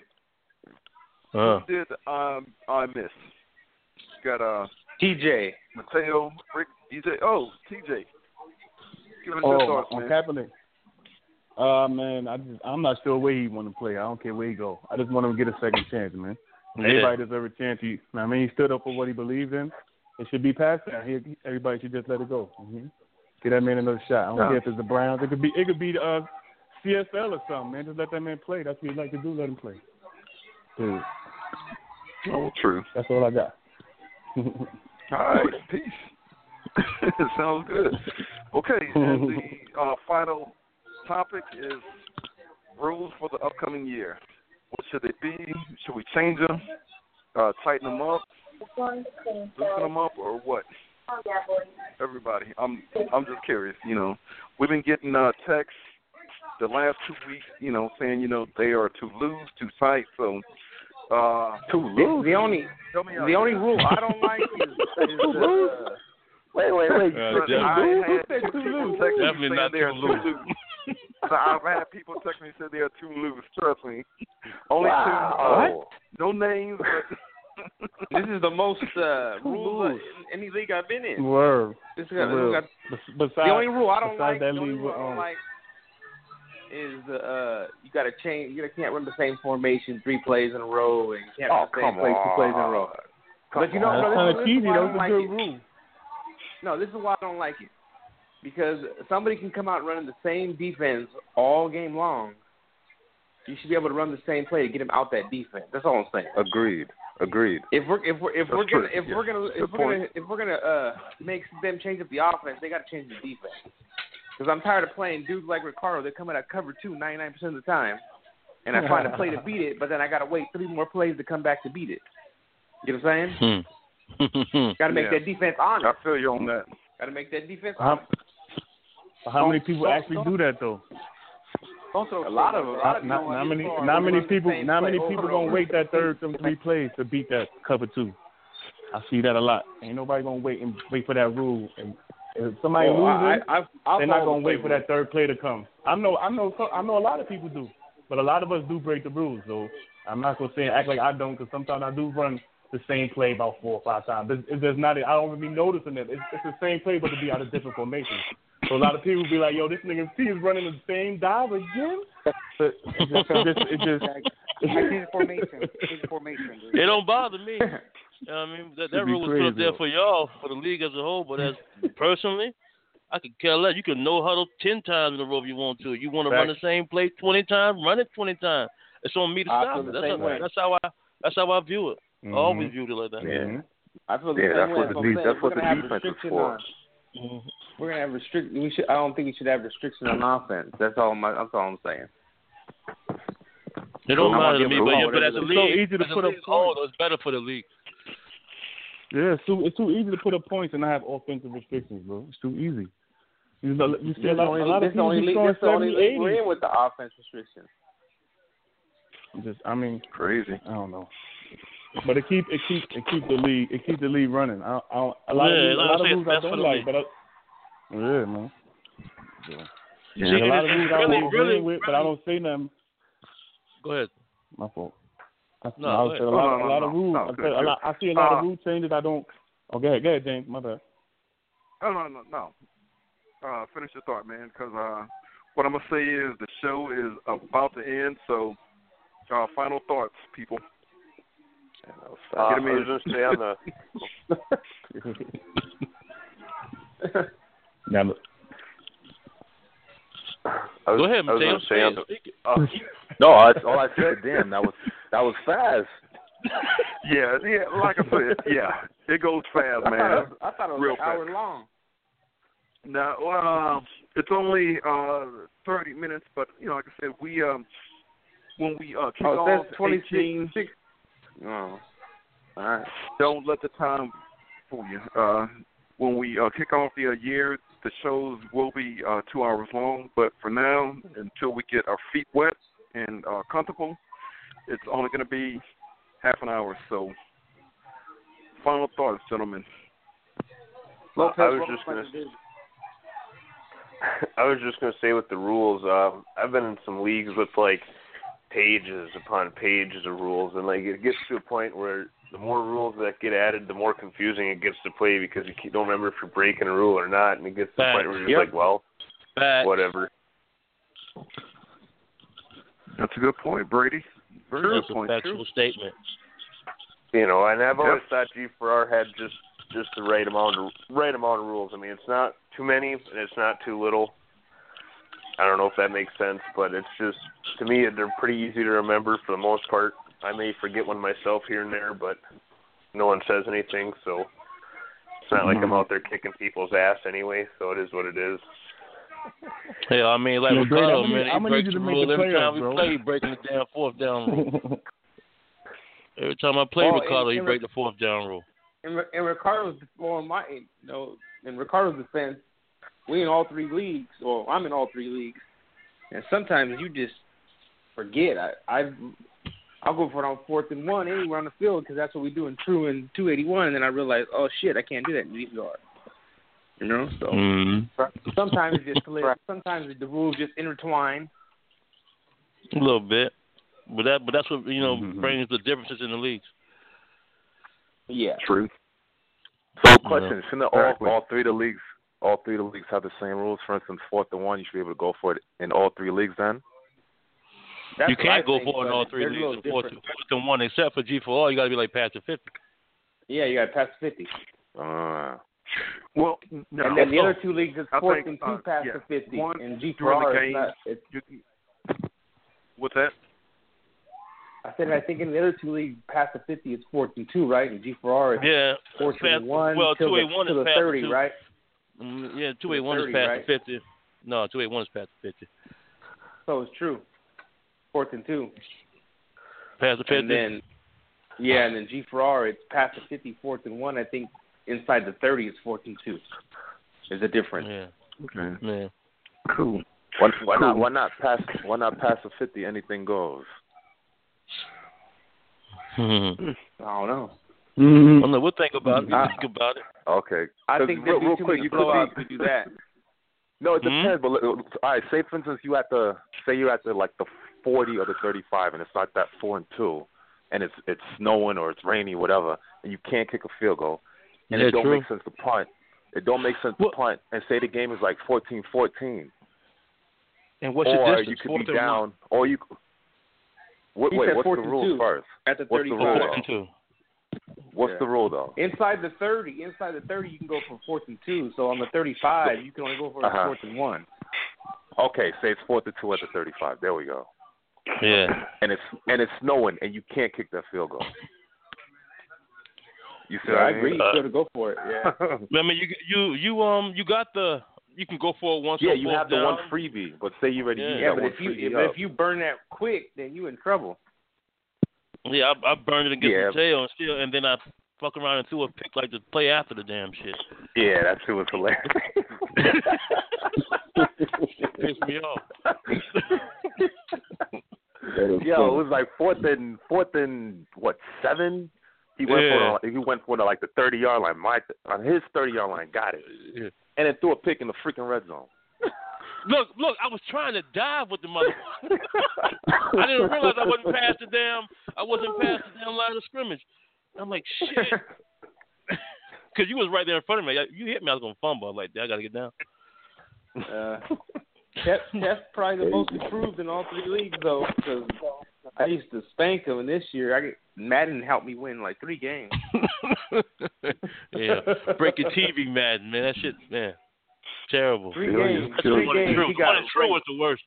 Uh. who did um I miss? Got uh T J. Mateo, Rick, D J. Oh, T J. Give us Oh, your thoughts, on man. Kaepernick. Uh, man, I just, I'm not sure where he want to play. I don't care where he go. I just want him to get a second chance, man. Yeah. Everybody deserves a chance. He, I mean, he stood up for what he believes in. It should be passed down. He, everybody should just let it go. Mm-hmm. Give that man another shot. I don't Yeah. care if it's the Browns. It could be, it could be uh, C F L or something, man. Just let that man play. That's what he like to do. Let him play. Dude, Oh, true. that's all I got. All right, peace. Sounds good. Okay, and the uh, final topic is rules for the upcoming year. What should they be? Should we change them? Uh, tighten them up? Loosen them up, or what? Everybody, I'm I'm just curious. You know, we've been getting uh, texts the last two weeks. You know, saying you know they are too loose, too tight. So uh, Too loose. The only tell me how the only rule I don't like is, is uh, Wait, wait, wait. Uh, Listen, Jeff- I had two people text me Definitely saying not they're too too loose. loose. So I've had people text me and say they're too loose. Trust me. Only Wow. two. Uh, no names, but this is the most uh, rules in any league I've been in. Word. This is For this real. got, Bes- the Besides, only rule I don't besides like, that the only league rule with, I don't um, like is uh, you got to change. You can't run the same formation three plays in a row, and you can't Oh, run the same come play two plays in a row. Come But you know, on. that's no, kind this, of is- this cheesy. is why I That don't was a like good it. rule. No, this is why I don't like it. Because somebody can come out running the same defense all game long. You should be able to run the same play to get him out that defense. That's all I'm saying. Agreed. Agreed. If we're if we're if That's we're gonna true, if yeah. we're gonna if Good we're point. gonna if we're gonna uh make them change up the offense, they got to change the defense. Because I'm tired of playing dudes like Ricardo. They come out at cover two ninety-nine percent of the time, and I find a play to beat it, but then I got to wait three more plays to come back to beat it. You know what I'm saying? Hmm. Got to make Yeah. that defense I honest. feel you on that. Got to make that defense How, honest. how many people Don't- actually do that though? Don't throw a lot of a lot of Not, people not on many, this far not will many run the people, same not play many over people and gonna over. wait that third, them three plays to beat that cover two. I see that a lot. Ain't nobody gonna wait and wait for that rule. And if somebody Oh, I, losing, I, I've, I've they're not followed gonna the wait for playbook. that third play to come. I know, I know, I know a lot of people do, but a lot of us do break the rules. So I'm not gonna say act like I don't, because sometimes I do run the same play about four or five times. It's, it's just not. I don't really be noticing it. It's, it's the same play, but to be out of different formations. So a lot of people be like, "Yo, this nigga T is running the same dive again." But it just, it just, it just I change formation. Change formation. Dude. It don't bother me. You know what I mean? That, that It'd be rule was put up crazy, there though. for y'all, for the league as a whole. But as personally, I could care less. You can no huddle ten times in a row if you want to. You want to run the same play twenty times, run it twenty times. It's on me to I stop feel it. the That's same how, way. that's how I that's how I view it. Mhm. I always viewed it like that. Yeah. I feel the Yeah, same that's way. what That's the I'm de- saying. that's We're what the gonna have defense is restriction for. on- Mhm. We're gonna have restrict. We should. I don't think we should have restrictions on offense. That's all. My, that's all I'm saying. It don't I'm matter to gonna me, give but, it yeah, a but as a It's league, so easy to as a put up league as a whole, it's better for the league. Yeah, it's too it's too easy to put up points and not have offensive restrictions, bro. It's too easy. You, know, you see a lot, a lot of people only, scoring that's the only seventy, league eighty. we're in with the offense restrictions. Just, I mean, crazy. I don't know, but it keep it keep it keep the league it keep the league running. I, I, a lot Yeah, of a lot of rules I that's don't for the like, league. but I, yeah, man. Yeah. Yeah. There's a lot of it's rules I really, don't really, agree with, but I don't say nothing. Go ahead. My fault. I, No, I go said ahead. a lot, No, no, a lot no, of rules. no, I, good, said a good. lot, I see a lot Uh, of rule changes. I don't. Oh, go ahead, go ahead, James. My bad. Oh, no, no, no. Uh, finish your thought, man, because uh, what I'm going to say is the show is about to end, so uh, final thoughts, people. Uh, Get I him in. was just say on the. Now, look. I was, Go ahead, I was Mateo. going to say on the. Speak it. Uh, No, that's all I said. Damn, that was that was fast. Yeah, yeah, like I said, yeah, it goes fast, I thought it man. was, I thought it was Real an hour fast. long. Now, uh, it's only uh, thirty minutes, but you know, like I said, we um, when we uh, kick Oh, it off says twenty-six. eighteen, Oh, all right. don't let the time fool you. Uh, when we uh, kick off the uh, year, the shows will be uh, two hours long, but for now, until we get our feet wet and uh, comfortable, it's only going to be half an hour. So, final thoughts, gentlemen. Lopez, I was what just was gonna. my division? I was just gonna say with the rules. Uh, I've been in some leagues with like pages upon pages of rules, and like it gets to a point where the more rules that get added, the more confusing it gets to play because you don't remember if you're breaking a rule or not, and it gets to the Facts. point where you're just Yep. like, well, Facts. whatever. That's a good point, Brady. Very That's good a point. factual statement. You know, and I've always Yep. thought G four R had just just the right amount of right amount of rules. I mean, it's not too many and it's not too little. I don't know if that makes sense, but it's just to me they're pretty easy to remember for the most part. I may forget one myself here and there, but no one says anything, so it's not like I'm out there kicking people's ass anyway. So it is what it is. Hell, I mean, like Yeah, Brady, Ricardo, I'm gonna man, need- he I'm gonna breaks need you the to make rule the every playoffs, time we bro. play. He breaking the damn fourth down rule. Every time I play Well, Ricardo, in- he in break the fourth down rule. In, in Ricardo's, well, in my, you know, in Ricardo's defense, we in all three leagues. Well, I'm in all three leagues, and sometimes you just forget. I, I've, I'll go for it on fourth and one anywhere on the field because that's what we do in True and two eighty-one, and then I realize, oh shit, I can't do that in G P R. You know, so Mm-hmm. sometimes it just lives. Sometimes the rules just intertwine. A little bit, but that, but that's what you know Mhm. brings the differences in the leagues. Yeah. True. So, question: shouldn't all Exactly. all three of the leagues all three of the leagues have the same rules? For instance, fourth and one, you should be able to go for it in all three leagues. Then That's you what I can't go think, for it in but all three they're a little leagues, fourth, different. fourth and one, except for G four R. You got to be like past the fifty. Yeah, you got to pass fifty. uh, Well, no. And then the other two leagues, it's I fourth think, and two uh, past yeah, the fifty. one, And G during four R, the it's game, not. It's, you, what's that? I said I think in the other two leagues, past the fifty, it's fourth and two, right? And G four R, it's Yeah, fourth past- and one well, till two the, eighty-one till is the past the thirty, two. right? Mm, yeah, two eighty one thirty, is past right? the fifty. No, two eighty one is past the fifty. So it's true. Fourth and two. Past the fifty. And then, yeah, and then G four R, it's past the fifty, fourth and one. I think inside the thirty, it's fourth and two. There's a difference. Yeah, Okay. yeah. Cool. why, why Cool. not? Why not pass? Why not pass the fifty? Anything goes. Mm-hmm. I don't know. Mhm. Well, no, we'll think about it. I- Think about it. Okay. I 'Cause think real, there'd real be too quick, many you could blowouts be, to do that. No, it Hmm? depends. But look, all right, say for instance you at the say you're at the like the forty or the thirty-five, and it's not that four and two, and it's it's snowing or it's rainy, whatever, and you can't kick a field goal, and Yeah, it don't true. make sense to punt. It don't make sense What- to punt, and say the game is like fourteen fourteen, And what's or your distance? you could Fourth be and one. down, or you. Wait, He wait said what's the fourth and rule two. first? At the What's the thirty-five. rule? Fourth and two. What's Yeah. the rule though? Inside the thirty, inside the thirty, you can go for fourth and two. So on the thirty-five, you can only go for Uh-huh. fourth and one. Okay, say it's fourth and two at the thirty-five. There we go. Yeah. And it's and it's snowing, and you can't kick that field goal. You see Yeah, what I I mean? agree. You should go for it. Yeah. I mean, you you you um you got the you can go for it once. Yeah, on you fourth have the down. one freebie, but say you already Yeah. used Yeah, that but one if you freebie if, up. if you burn that quick, then you in trouble. Yeah, I, I burned it against Yeah. the tail and still, and then I fuck around and threw a pick like to play after the damn shit. Yeah, that shit was hilarious. Pissed me off. Yo, it was like fourth and fourth and what seven? He went yeah. for the, he went for the, like the thirty yard line. My on his thirty yard line, got it, yeah. and then threw a pick in the freaking red zone. Look, look! I was trying to dive with the mother. I didn't realize I wasn't past the damn. I wasn't past the damn line of scrimmage. I'm like, shit, because you was right there in front of me. You hit me, I was gonna fumble. I was like, I gotta get down. Uh, That's, that's probably the most improved in all three leagues, though, because I used to spank him, and this year I get, Madden helped me win like three games. Yeah, break your T V, Madden, man. That shit, man, terrible. Three games. That's Three one games. True. He got One true was the worst.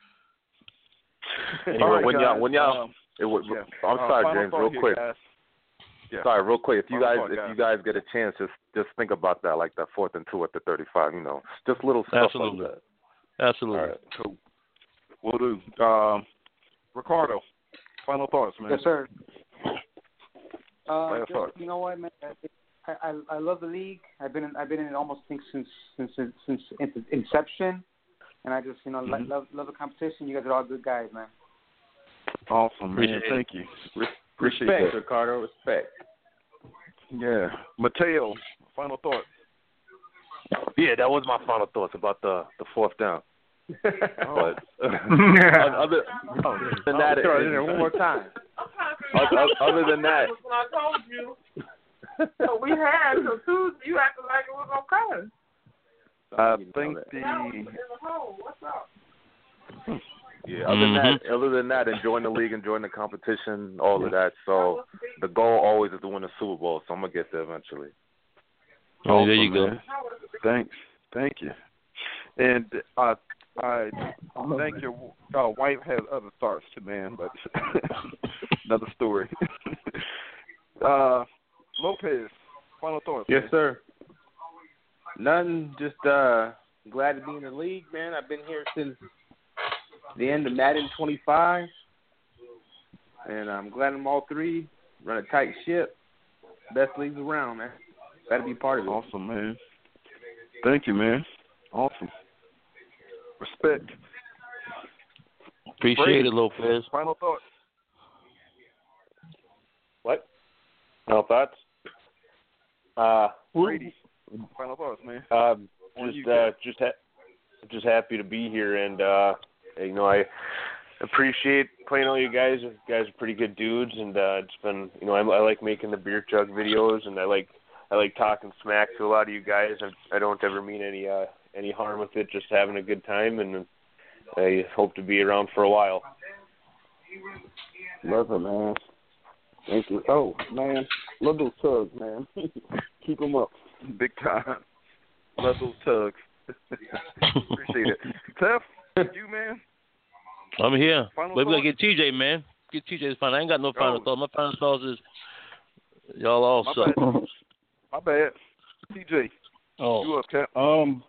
Anyway, All right, when guys, y'all, when y'all, um, it was, yeah. I'm Uh, sorry, final James, thought real here, quick. guys. Yeah. Sorry, real quick. If you Final guys, thought, if guys. you guys get a chance, just just think about that, like that fourth and two at the thirty-five. You know, just little stuff Absolutely. like that. Absolutely. All right. Cool. Will do. Um, Ricardo, final thoughts, man. Yes, sir. Uh, Last just, thoughts. you know what, man? I, I I love the league. I've been in, I've been in it almost think since since since inception, and I just you know Mm-hmm. love love the competition. You guys are all good guys, man. Awesome, man. Appreciate Thank you. Re- appreciate Respect, that. Ricardo. Respect. Yeah. Mateo, final thoughts. Yeah, that was my final thoughts about the the fourth down. Oh. But other Oh, than that, throw it in it- there one more time. other, other than that, When I told you, so we had till Tuesday, you acted like it was okay. I think That was the in the hole. What's up? yeah, other than Mhm. that, other than that, enjoying the league, enjoying the competition, all of that. So the goal always is to win the Super Bowl. So I'm gonna get there eventually. Oh, there you Awesome, go. man. Thanks. Thank you. And uh, I think your uh, wife has other thoughts too, man, but another story. uh, Lopez, final thoughts. Yes, man. sir. Nothing. Just uh, glad to be in the league, man. I've been here since the end of Madden twenty-five, and I'm glad I'm all three. Run a tight ship. Best leagues around, man. Got to be part of it. Awesome, man. Thank you, man. Awesome. Respect. Appreciate Brady, it, Lopez. Final thoughts. What? No thoughts? Uh, Brady, final thoughts, man. um, On just you, uh, Jeff. just ha- just happy to be here, and uh, you know I appreciate playing all you guys. You guys are pretty good dudes, and uh, it's been you know I, I like making the beer jug videos, and I like I like talking smack to a lot of you guys. I, I don't ever mean any uh, any harm with it, just having a good time, and I hope to be around for a while. Love it, man. Thank you. Oh, man. Love those tugs, man. Keep them up. Big time. Love those tugs. Appreciate it. Tef, you, man. I'm here. Final But we gotta thoughts? get T J, man. Get T J's final. I ain't got no final Oh. thoughts. My final thoughts is y'all all My suck. bad. My bad. T J, Oh. you up, Cap? Um,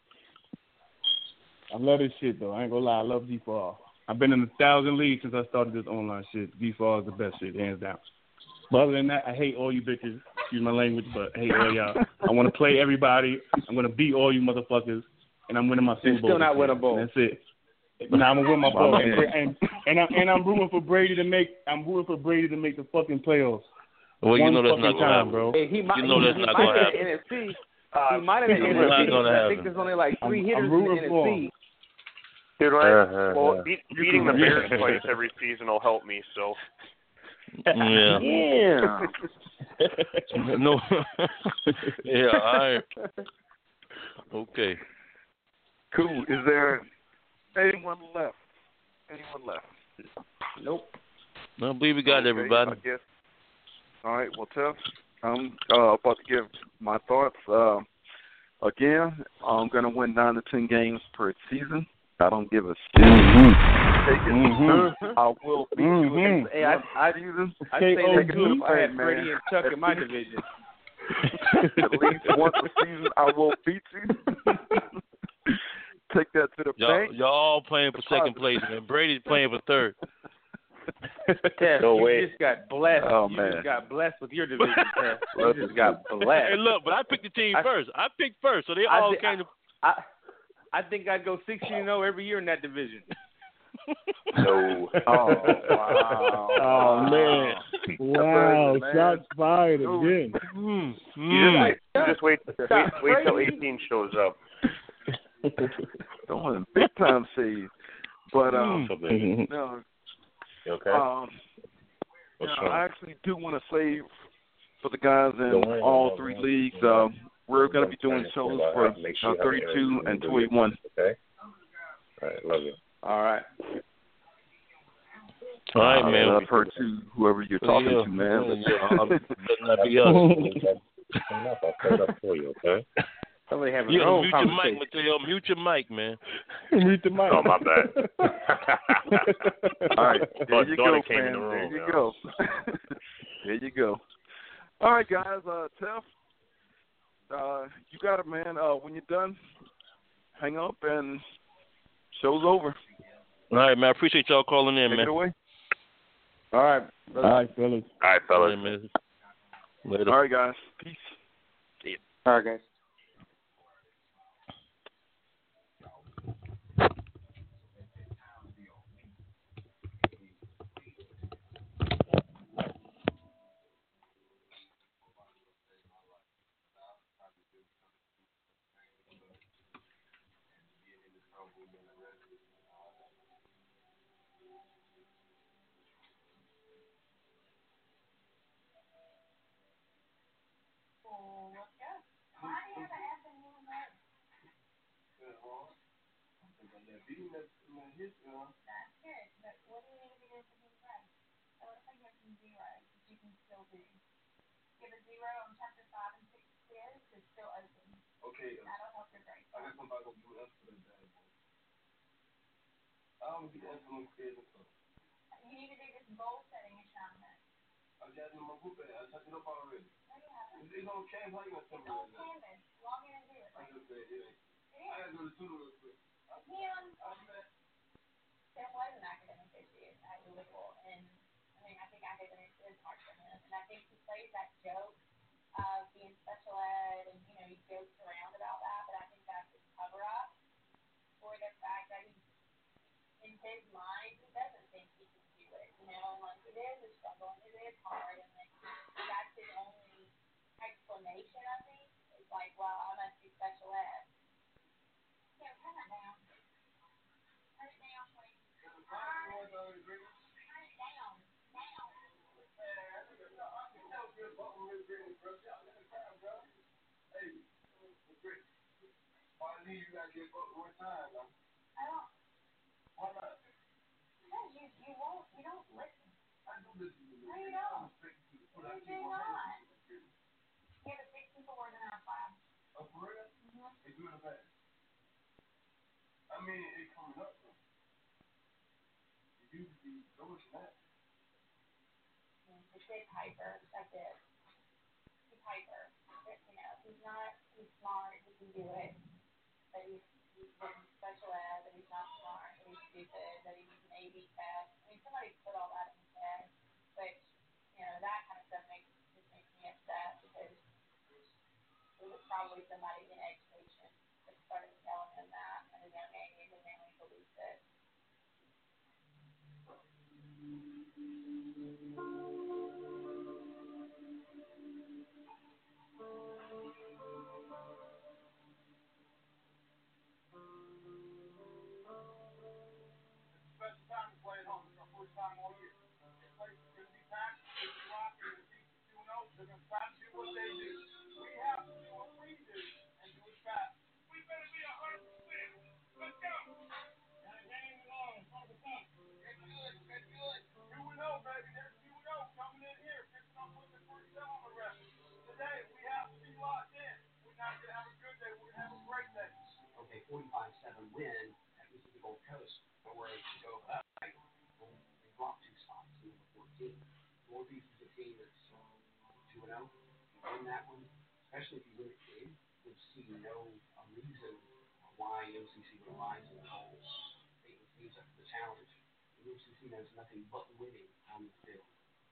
I love this shit though. I ain't gonna lie, I love G four R. I've been in a thousand leagues since I started this online shit. G four R is the best shit, hands down. But other than that, I hate all you bitches. Excuse my language, but I hate all y'all. I want to play everybody. I'm gonna beat all you motherfuckers, and I'm winning my Super You're Bowl. still not this winning year. a bowl. That's it. But now I'm gonna win my bowl, and man. and and, I, and I'm rooting for Brady to make. I'm rooting for Brady to make the fucking playoffs. Well, you One know that's fucking not gonna time, happen. bro. Hey, he might, You know he, that's he not might gonna in happen. the N F C. Uh, He might in the it's N not F C. gonna I happen. think there's only like three I'm- hitters I'm in rooting the for N F him. C. Dude, Uh, uh, well, uh. beat, beating the Bears twice every season will help me. So. Yeah. Yeah. No. Yeah, all right. Okay. Cool. Is there anyone left? Anyone left? Nope. I believe we got Okay, everybody. I guess. All right. Well, Tef, I'm uh, about to give my thoughts. Uh, again, I'm going to win nine to ten games per season. I don't give a shit. Take it. Mhm. I will beat you Mhm. in Hey, I, I, season. I say K O that G. too if I had Hey, Freddie man. and Chuck At in my least- division. At least once a season, I will beat you. Take that to the Y'all, bank. y'all all playing for second place, man. Brady's playing for third. Tess, No you way. just got blessed. Oh, you man. just got blessed with your division, Tess. You just got blessed. Hey, look, but I picked the team I- first. I picked first, so they I all thi- came to. I, I think I'd go sixteen and oh every year in that division. No. Oh, wow. Oh man! Wow! man. Shots fired again. Mm, You mm. just wait, you just wait, wait, wait till eighteen shows up. Throwing big time seeds. But um, Mm. no, You okay? um, What's now, wrong? I actually do want to say for the guys in Don't worry all about three it. leagues, uh, we're going to be doing shows for uh, thirty-two and twenty-one. Okay. All right. Love you. All right. All right, Uh, man. Love her to whoever you're talking Yeah, to, man. yeah, I'm letting that be us. I'll play it up for you. Okay. Somebody having You their gotta own mute your conversation. mic, Mateo. Mute your mic, man. Meet the mic. Oh, my bad. All right, there Daughter you go, came in fam. the room, There you yo. go. There you go. All right, guys. Uh, Tef, uh, you got it, man. Uh, when you're done, hang up and show's over. All right, man. I appreciate y'all calling in, Take man. it away. All right. All right, fellas. All right, All fellas. right, man. Later. All right, guys. Peace. All right, guys. U C C does nothing but winning on the field.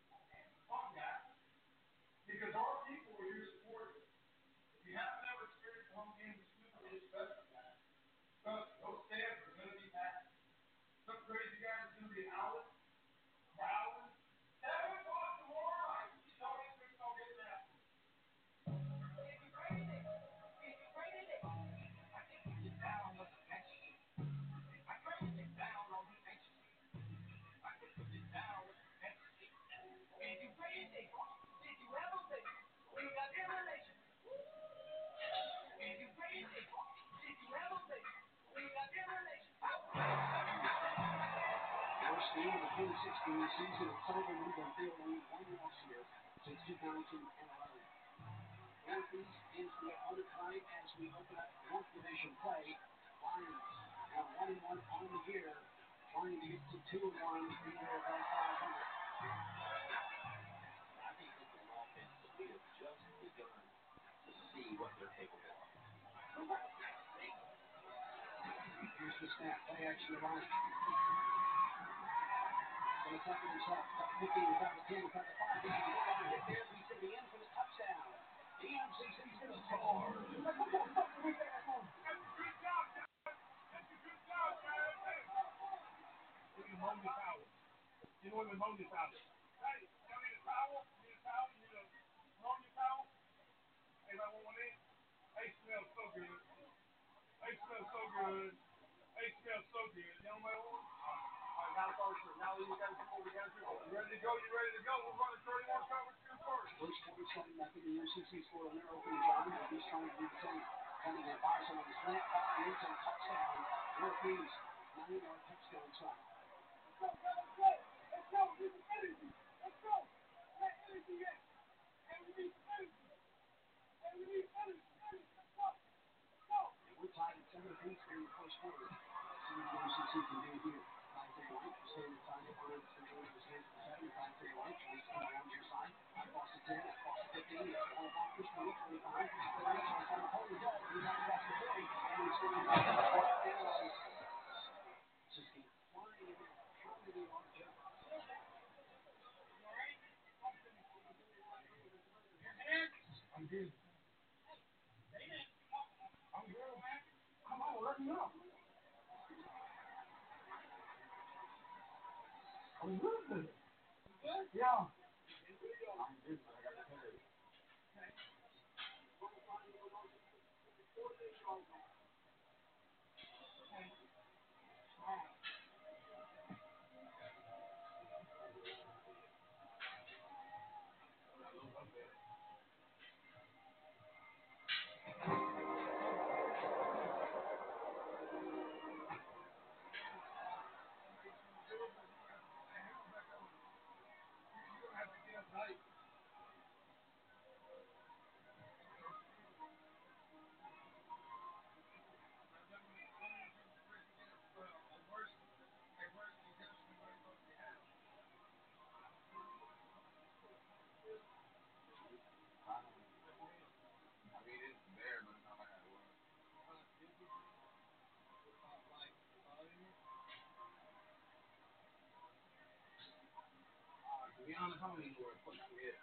Because our people are here supporting. If you haven't ever experienced a home game with Super, it's better than that. Trust me, those stands are going to be packed. Some crazy guys are going to be howling, growling. Seven o'clock tomorrow night. You know these things don't get that. It's crazy. It's crazy. I think we get down on the ecstasy. I try to get down on the ecstasy. I think we get down on the ecstasy. Is you crazy? Did you ever think we got emulation? Is you crazy? Did you ever think we got emulation? First game of the twenty sixteen season of Sullivan League on field only one loss here since two thousand eleven. Northeast is the opponent tonight as we open up North Division play. Lions now one and one on the year, trying to get to two and one in their above five hundred. I think this is an offense that we have just begun to see what they're capable of. Here's the snap, play action to Ryan. Going to tuck it himself, got fifteen, got the ten, got the five, he's going to get down, hit there, he's going to be in for the touchdown. The M C C's going to score. Good job, guys. That's a good job, guys. Look at Moni Powell. You know what Moni Powell is? Hey, you need a towel? You need a towel? You need a Moni Powell? Hey, that one in? Hey, smells so good. Hey, smells so good. Hey, smells so good. You know what I want? Now, now you guys do what we got to do. You ready to go? You ready to go? We're running thirty-one coverage to the first. First twenty-seven, I think the U C C scored on their opening drive. He's trying to do the same. Trying to get by some of the slant, fire into the touchdown. Northeast, nine-yard touchdown try. Let's go, let's go. Let's go. Give us energy. Let's go. Let energy in. And we need energy. And we need energy. Energy. Let's go. Let's go. And we're tied at seven apiece in the first quarter. See what the U C C can do here. Stand inside the line, Central Rivers hands to the seventy-five to the right, tries to come around your side, across the ten, across the fifteen, all blockers, twenty, twenty-five, thirty, tries to hold the ball, he's not across the forty, and he's going to be brought down. Just keep flying in there, trying to do our job. I'm good. I'm good, man. Come on, let me know. I'm good. Yeah. I'm good, but I got to tell you. To be honest, I don't even know where to put my head.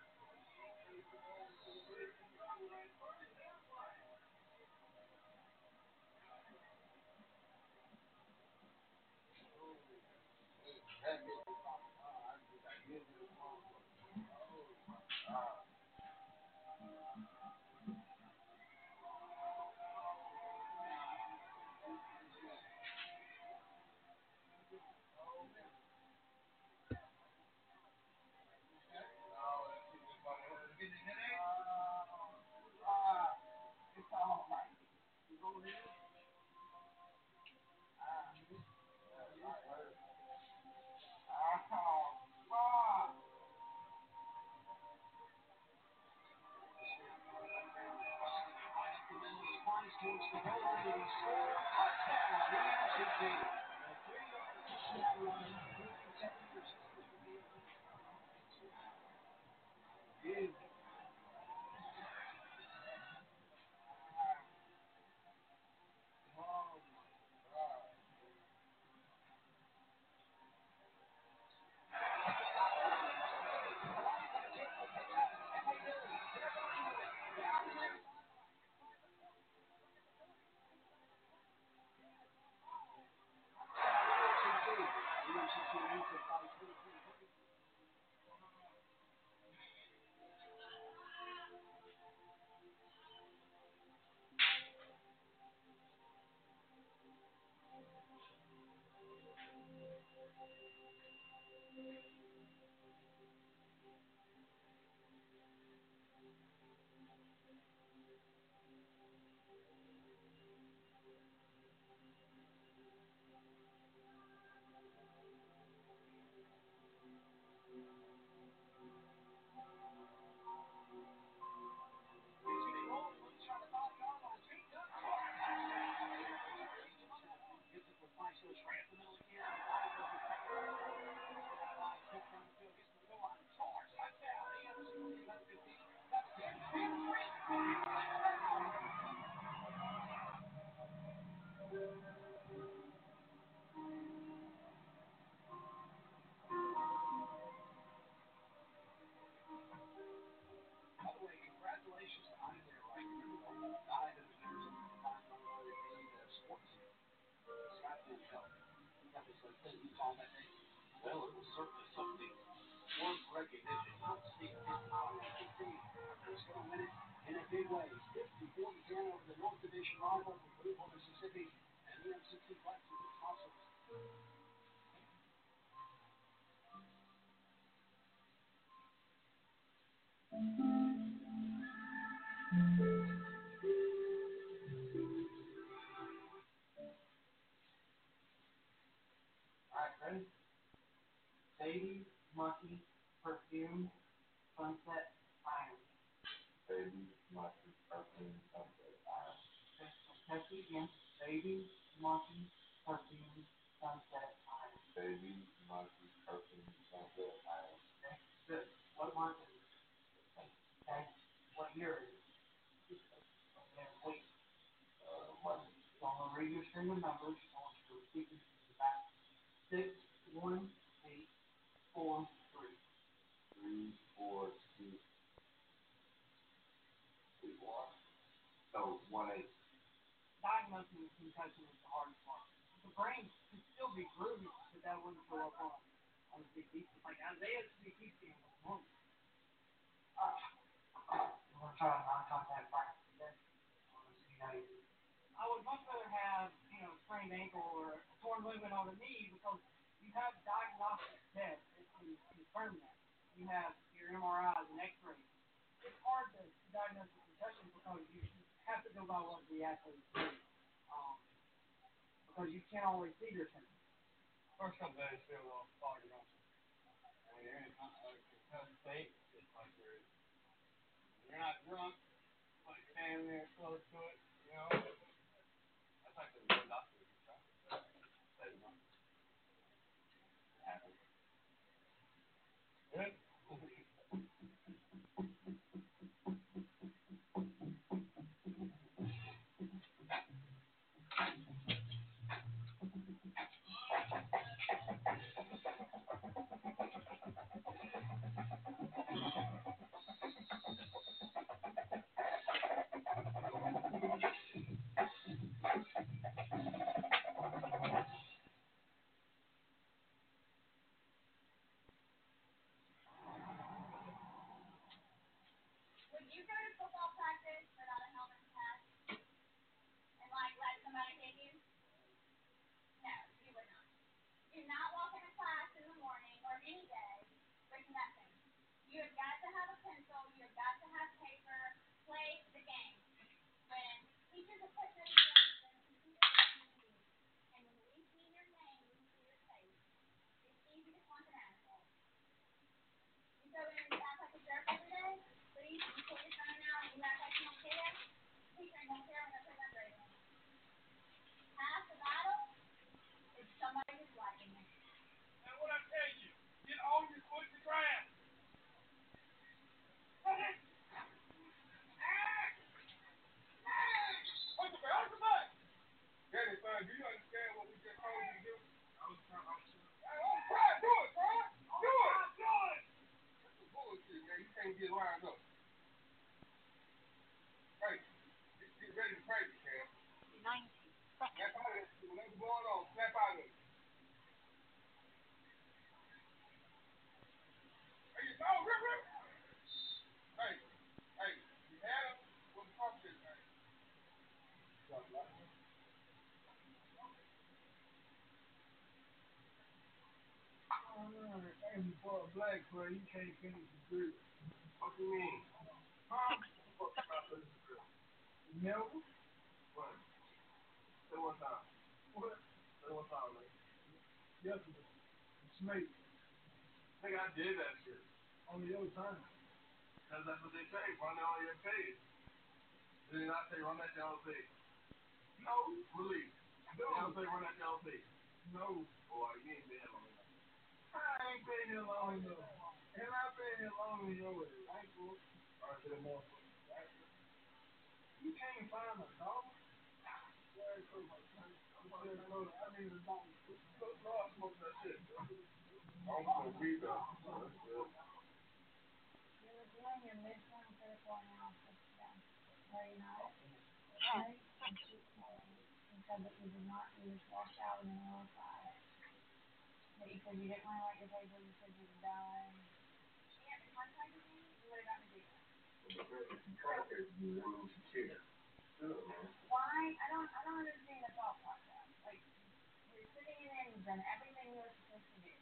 Towards the goal line and he scored. Touchdown, the M C C. A three-yard touchdown run. thirty-seven years Good. Oh my God. Baby, monkey, perfume, sunset, iron. Baby, monkey, perfume, sunset, iron. Test it again. Baby, monkey, perfume, sunset, iron. Baby, monkey, perfume, sunset, iron. Okay, good. What month is it? Okay. What year is it? Okay, wait. Uh, what? So I'm going to read your string of numbers. I want you to repeat this to the back. Six, one, eight, four, three. Three, four, two, two, one. So one eight. Diagnosing concussion is the hardest part. The brain could still be groovy, but that wouldn't show up on on the C T. Like Isaiah's C T scan was normal. Uh, we're gonna try a non-contact practice today. See how you do. I would much rather have, you know, sprained ankle or a torn ligament on the knee because you have diagnostic tests that can confirm that. You have your M R Is and X-rays. It's hard to diagnose a concussion because you have to go by what the athlete is, um, because you can't always see your symptoms. First couple days feel a little foggy, don't you? When you're in a concussed state, it's like you're, you're not drunk, but you're standing there close to it, you know? That's like the real doctor. Good. game for a black player, you can't finish the drill. What do you mean? Huh? What about the drill? Never? What? Say one time. What? Say one time, man. Yesterday. Snake. I think I did that shit. On the other time. Because that's what they say. Run it on your page. Did they not say run that to L C? No. Release. No. They don't say run that to L C. No. Boy, you ain't been here long enough. I ain't been here long enough. And I've been here longer than your way. I ain't cool. All right, to the motherfucker. You can't find a dollar? Very cool. I need a dollar. No, I smoke that shit. I'm gonna be there. You're doing your midterm critical analysis today, were you not? Right? And she said that you did not use washout in the middle of class. That you said you didn't want to write your paper, you said you were done. She hadn't contacted me, you would have gotten to do that. Why? I don't I don't understand the thought process. Like, you're sitting in there, you've done everything you were supposed to do.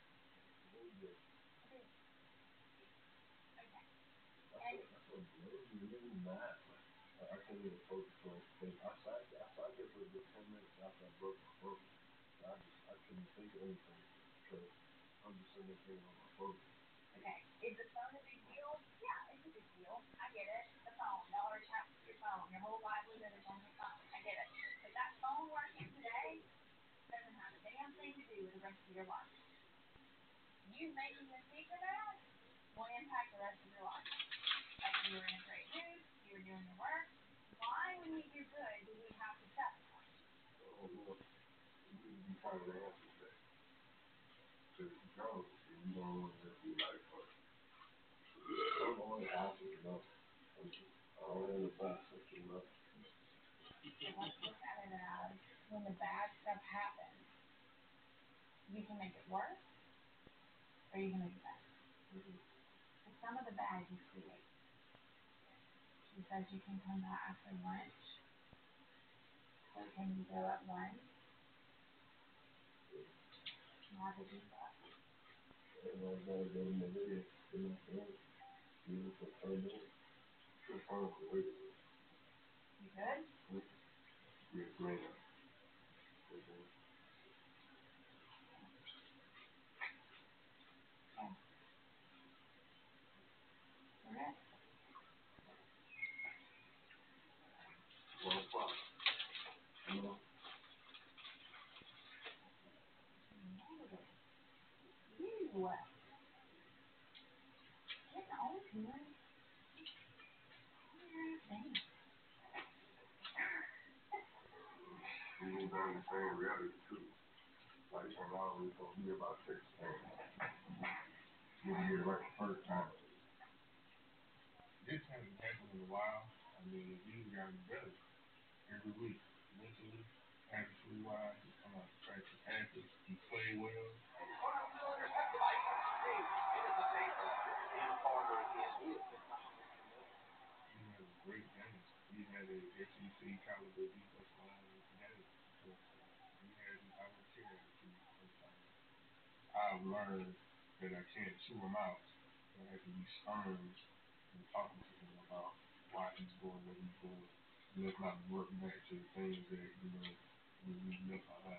I couldn't even focus on things. I sat I sat there for a good ten minutes after I broke my phone. I just I couldn't think of anything because I'm just sitting there thinking on my phone. Okay. Is the phone a big deal? Yeah, it's a big deal. I get it. The phone. Y'all are attached to your phone. Your whole livelihood is on your phone. I get it. But that phone working today doesn't have a damn thing to do with the rest of your life. You making the secret of that will impact the rest of your life. Like, you were in a great mood, you were doing your work. Why, when you do good, do we have to sacrifice? Oh, well, you part of the answer to that. Because if you don't, then you don't want to live your life first. I don't want to ask you enough. I don't want to process enough. So let's look at it as when the bad stuff happens, you can make it worse, or you can make it better. Mm-hmm. So some of the bad you create. She says you can come back after lunch. So can you go at lunch? Have a deep breath. Everyone's got to go in the video. In my phone. You for ten minutes. Your phone for waiting. You good? You're great. Okay. One o'clock. No. You what? Get on to it. You ain't got the same reality too. Like when I was gonna be about six things. You didn't get it right the first time. This hasn't happened in a while. I mean, you've gotten better every week. Mentally, attitude wise, you come out to practice happy, you play well. You had a great game. You had a S E C caliber defense line game. You had I don't care attitude sometimes. I've learned that I can't chew him out. I have to be stern and talking to him about why he's going what he's doing. And let's not work back to the things that, you know, we, we left behind.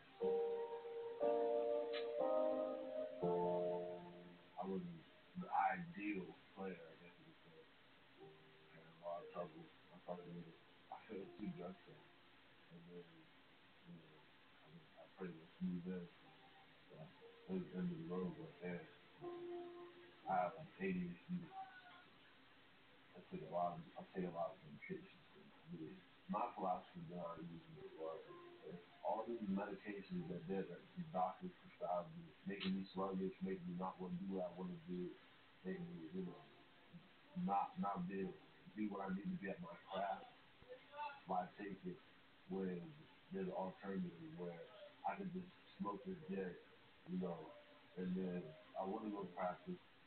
I wasn't the ideal player, I guess you could say. I had a lot of trouble. I thought it was, I felt too dressed up. And then, you know, I, mean, I pretty much moved in. So it was the end of the road, but yeah. I have like eighty issues. I take a lot of, I take a lot of medications. Really. My philosophy behind using it was all these medications that they're, that the doctors prescribe me, making me sluggish, making me not want to do what I want to do, making me, you know, not not be able to be what I need to be at my craft. Why take it when there's an alternative where I could just smoke this jet, you know, and then I want to go to practice,